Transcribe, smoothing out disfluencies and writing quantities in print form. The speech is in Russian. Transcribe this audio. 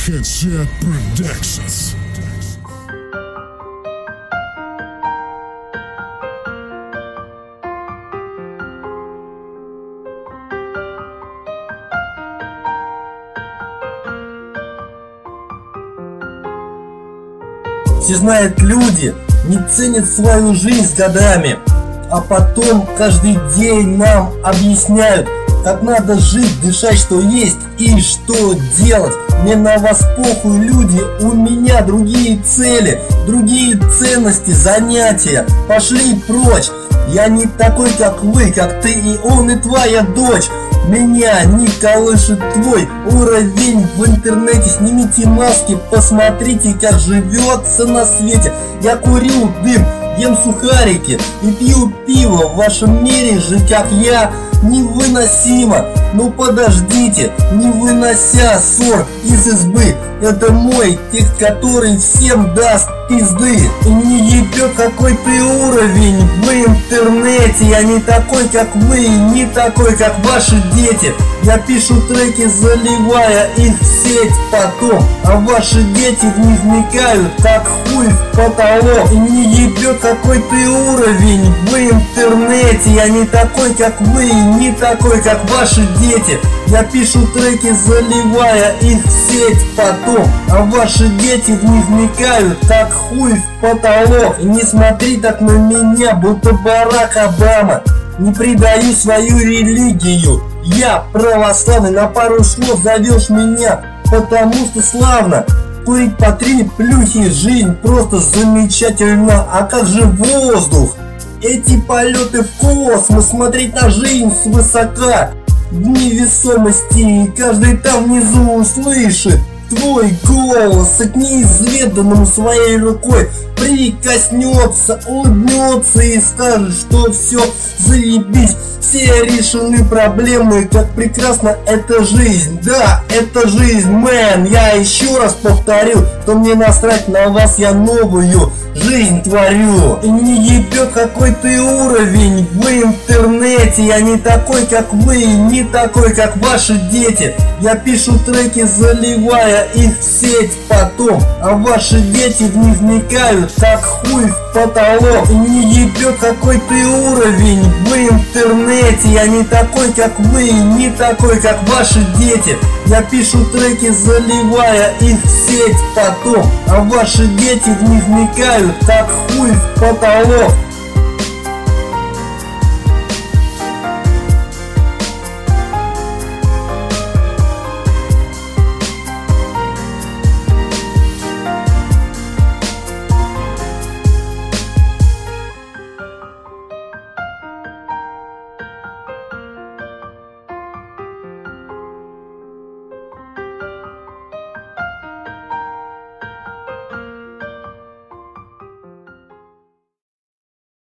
Headset Productions. Все знают люди, не ценят свою жизнь с годами, а потом каждый день нам объясняют, как надо жить, дышать, что есть и что делать. Мне на вас похуй, люди, у меня другие цели, другие ценности, занятия. Пошли прочь, я не такой, как вы, как ты и он, и твоя дочь. Меня не колышет твой уровень в интернете. Снимите маски, посмотрите, как живется на свете. Я курю дым, ем сухарики и пью пиво. В вашем мире жить, как я, невыносимо. Ну подождите, не вынося ссор из избы. Это мой текст, который всем даст пизды. И не ебет, какой ты уровень в интернете. Я не такой, как вы, не такой, как ваши дети. Я пишу треки, заливая их в сеть потом, а ваши дети в них вникают, как хуй в потолок. И не ебет, какой ты уровень в интернете. Я не такой, как вы, не такой, как ваши дети. Я пишу треки, заливая их в сеть потом, а ваши дети в них вникают, как хуй в потолок. И не смотри так на меня, будто Барак Обама. Не предаю свою религию, я православный. На пару слов зовешь меня, потому что славно. Курить по 3 плюхи, жизнь просто замечательна. А как же воздух? Эти полеты в космос, смотреть на жизнь свысока, в невесомости, и каждый там внизу услышит твой голос, и к неизведанному своей рукой прикоснется, улыбнется и скажет, что все заебись, все решены проблемы, как прекрасна эта жизнь. Да, это жизнь, мэн. Я еще раз повторю, что мне насрать на вас, я новую жизнь творю. И не ебет, какой ты уровень в интернете. Я не такой, как вы, не такой, как ваши дети. Я пишу треки, заливая их в сеть потом, а ваши дети в них вникают, как хуй в потолок. И не ебет, какой ты уровень в интернете. Я не такой, как вы, не такой, как ваши дети. Я пишу треки, заливая их в сеть потом, а ваши дети в них вникают, как хуй в потолок.